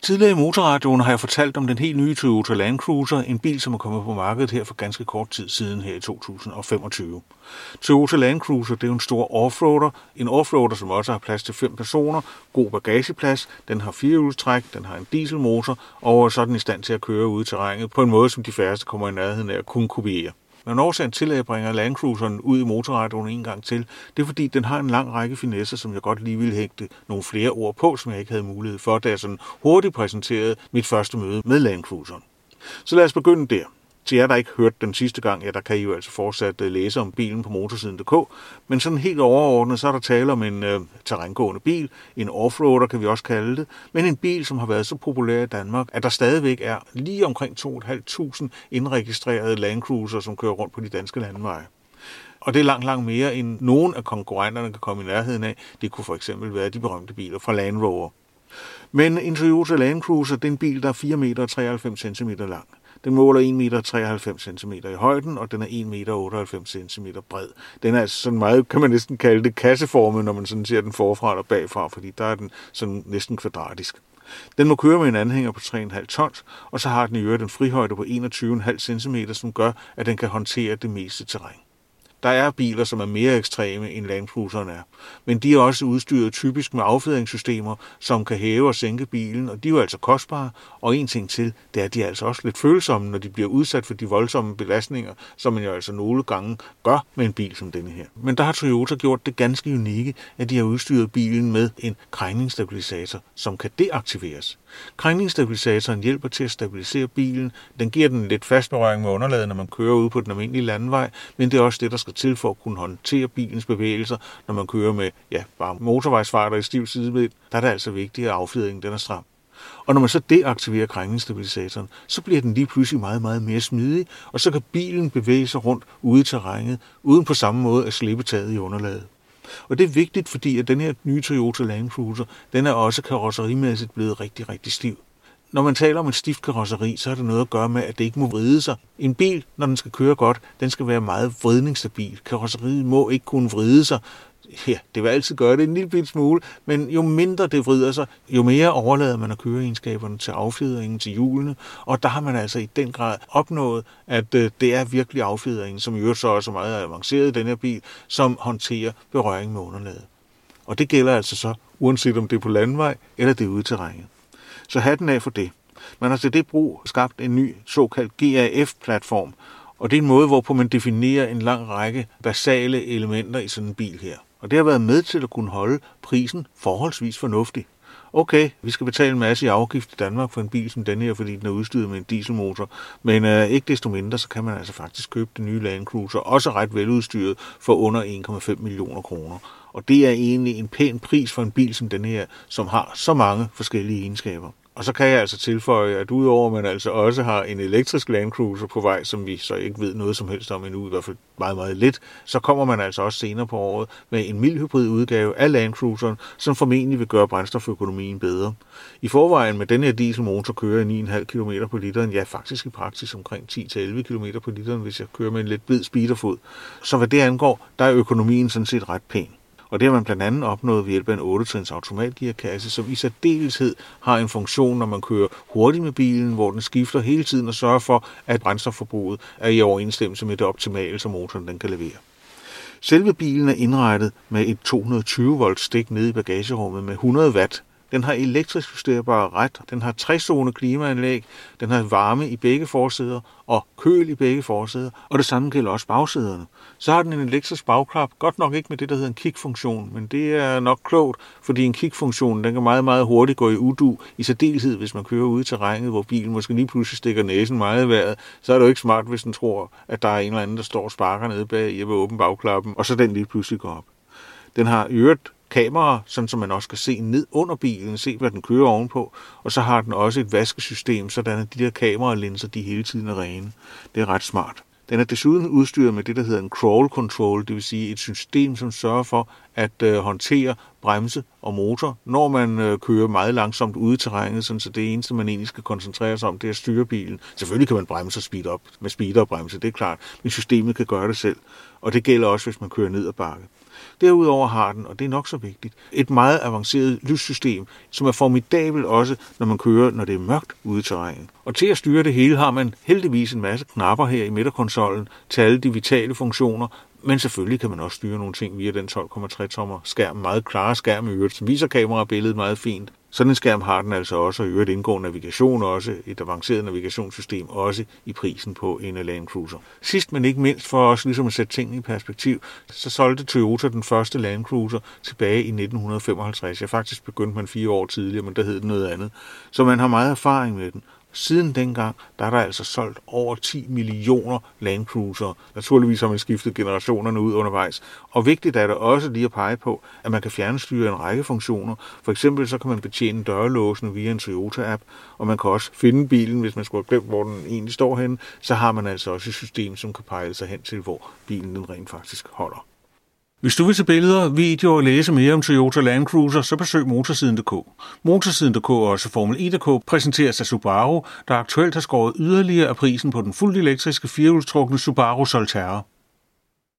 Tidligere i Motorradioen har jeg fortalt om den helt nye Toyota Land Cruiser, en bil, som er kommet på markedet her for ganske kort tid siden her i 2025. Toyota Land Cruiser, det er jo en stor offroader. En offroader, som også har plads til 5 personer, god bagageplads, den har 4-hjulstræk, den har en dieselmotor, og så er den i stand til at køre ude i terrænet på en måde, som de færreste kommer i nærheden af at kunne kopiere. Men årsagen til, at jeg bringer Land Cruiseren ud i Motorradioen en gang til, det er fordi, den har en lang række finesser, som jeg godt lige ville hægte nogle flere ord på, som jeg ikke havde mulighed for, da jeg sådan hurtigt præsenterede mit første møde med Land Cruiseren. Så lad os begynde der. Til jer, der ikke hørte den sidste gang, ja, der kan I jo altså fortsat læse om bilen på motorsiden.dk. Men sådan helt overordnet, så er der tale om en terrængående bil, en offroader kan vi også kalde det, men en bil, som har været så populær i Danmark, at der stadigvæk er lige omkring 2.500 indregistrerede Land Cruiser, som kører rundt på de danske landeveje. Og det er langt mere, end nogen af konkurrenterne kan komme i nærheden af. Det kunne for eksempel være de berømte biler fra Land Rover. Men en Toyota Land Cruiser, det er en bil, der er 4,93 cm lang. Den måler 1,93 cm i højden, og den er 1,98 cm bred. Den er altså sådan meget, kan man næsten kalde det, kasseformet, når man sådan ser den forfra og bagfra, fordi der er den sådan næsten kvadratisk. Den må køre med en anhænger på 3,5 tons, og så har den i øvrigt en frihøjde på 21,5 cm, som gør, at den kan håndtere det meste terræn. Der er biler, som er mere ekstreme end Land Cruiseren er, men de er også udstyret typisk med affjedringssystemer, som kan hæve og sænke bilen, og de er jo altså kostbare. Og en ting til, det er, at de er altså også lidt følsomme, når de bliver udsat for de voldsomme belastninger, som man jo altså nogle gange gør med en bil som denne her. Men der har Toyota gjort det ganske unikke, at de har udstyret bilen med en krængningsstabilisator, som kan deaktiveres. Krængningsstabilisatoren hjælper til at stabilisere bilen. Den giver den lidt fast berøring med underlaget, når man kører ude på den almindelige landevej, men det er også det, der skal til for at kunne håndtere bilens bevægelser, når man kører med bare motorvejsfarter i stiv sidevind. Der er det altså vigtigt, at affjedringen den er stram. Og når man så deaktiverer krængningsstabilisatoren, så bliver den lige pludselig meget mere smidig, og så kan bilen bevæge sig rundt ude i terrænet, uden på samme måde at slippe taget i underlaget. Og det er vigtigt, fordi at den her nye Toyota Land Cruiser, den er også karrosserimæssigt blevet rigtig stiv. Når man taler om et stift karosseri, så har det noget at gøre med, at det ikke må vride sig. En bil, når den skal køre godt, den skal være meget vridningsstabil. Karosseriet må ikke kunne vride sig. Ja, det vil altid gøre det en lille smule, men jo mindre det vrider sig, jo mere overlader man at køreegenskaberne til affjedringen, til hjulene, og der har man altså i den grad opnået, at det er virkelig affjedringen, som i øvrigt så også meget avanceret i den her bil, som håndterer berøring med underlaget. Og det gælder altså så, uanset om det er på landevej eller det er ude i terrænet. Så hatten af for det. Man har til det brug skabt en ny såkaldt GAF-platform, og det er en måde, hvorpå man definerer en lang række basale elementer i sådan en bil her. Og det har været med til at kunne holde prisen forholdsvis fornuftig. Okay, vi skal betale en masse i afgift i Danmark for en bil som denne her, fordi den er udstyret med en dieselmotor, men ikke desto mindre, så kan man altså faktisk købe den nye Land Cruiser, også ret veludstyret, for under 1,5 millioner kroner. Og det er egentlig en pæn pris for en bil som denne her, som har så mange forskellige egenskaber. Og så kan jeg altså tilføje, at udover at man altså også har en elektrisk Land Cruiser på vej, som vi så ikke ved noget som helst om endnu, i hvert fald meget lidt, så kommer man altså også senere på året med en mild hybrid udgave af Land Cruiseren, som formentlig vil gøre brændstoføkonomien bedre. I forvejen med den her dieselmotor kører 9,5 km på literen, ja faktisk i praksis omkring 10-11 km på literen, hvis jeg kører med en lidt blid speederfod. Så hvad det angår, der er økonomien sådan set ret pæn. Og det har man blandt andet opnået ved hjælp af en 8-trins automatgearkasse, som i særdeleshed har en funktion, når man kører hurtigt med bilen, hvor den skifter hele tiden og sørger for, at brændstofforbruget er i overensstemmelse med det optimale, som motoren den kan levere. Selve bilen er indrettet med et 220 volt stik nede i bagagerummet med 100 watt. Den har elektrisk justerbare ret, den har 3-zone klimaanlæg, den har varme i begge forsæder og køl i begge forsæder, og det samme gælder også bagsæderne. Så har den en elektrisk bagklap, godt nok ikke med det, der hedder en kick-funktion, men det er nok klogt, fordi en kick-funktion, den kan meget hurtigt gå i udu, i særdeleshed, hvis man kører ude i terrænet, hvor bilen måske lige pludselig stikker næsen meget i vejret, så er det jo ikke smart, hvis den tror, at der er en eller anden, der står og sparker nede bag i at åbne bagklappen, og så den lige pludselig går op. Den har i øvrigt kamera, sådan som man også kan se ned under bilen, se hvad den kører ovenpå, og så har den også et vaskesystem, sådan at de der kameralinser, de hele tiden er rene. Det er ret smart. Den er desuden udstyret med det, der hedder en crawl control, det vil sige et system, som sørger for at håndtere bremse og motor, når man kører meget langsomt ude i terrænet, så det eneste, man egentlig skal koncentrere sig om, det er at styre bilen. Selvfølgelig kan man bremse og speede op med speeder og bremse, det er klart, men systemet kan gøre det selv, og det gælder også, hvis man kører ned ad bakke. Derudover har den, og det er nok så vigtigt, et meget avanceret lyssystem, som er formidabelt også, når man kører, når det er mørkt ude i terrænet. Og til at styre det hele har man heldigvis en masse knapper her i midterkonsollen til alle de vitale funktioner, men selvfølgelig kan man også styre nogle ting via den 12,3 tommer skærm, meget klare skærm i øvrigt, som viser kamerabilledet meget fint. Sådan en skærm har den altså også, og i øvrigt indgår navigation også, et avanceret navigationssystem også i prisen på en Land Cruiser. Sidst men ikke mindst, for også ligesom at sætte tingene i perspektiv, så solgte Toyota den første Land Cruiser tilbage i 1955. Jeg faktisk begyndte man 4 år tidligere, men der hed den noget andet. Så man har meget erfaring med den. Siden dengang, der er der altså solgt over 10 millioner Land Cruiser. Naturligvis har man skiftet generationerne ud undervejs. Og vigtigt er det også lige at pege på, at man kan fjernstyre en række funktioner. For eksempel så kan man betjene dørlåsene via en Toyota-app, og man kan også finde bilen, hvis man skulle have glemt, hvor den egentlig står henne. Så har man altså også et system, som kan pejle sig hen til, hvor bilen den rent faktisk holder. Hvis du vil se billeder, videoer og læse mere om Toyota Land Cruiser, så besøg Motorsiden.dk. Motorsiden.dk og også Formel E.dk præsenteres af Subaru, der aktuelt har skåret yderligere af prisen på den fuldt elektriske firehjulstrukne Subaru Solterra.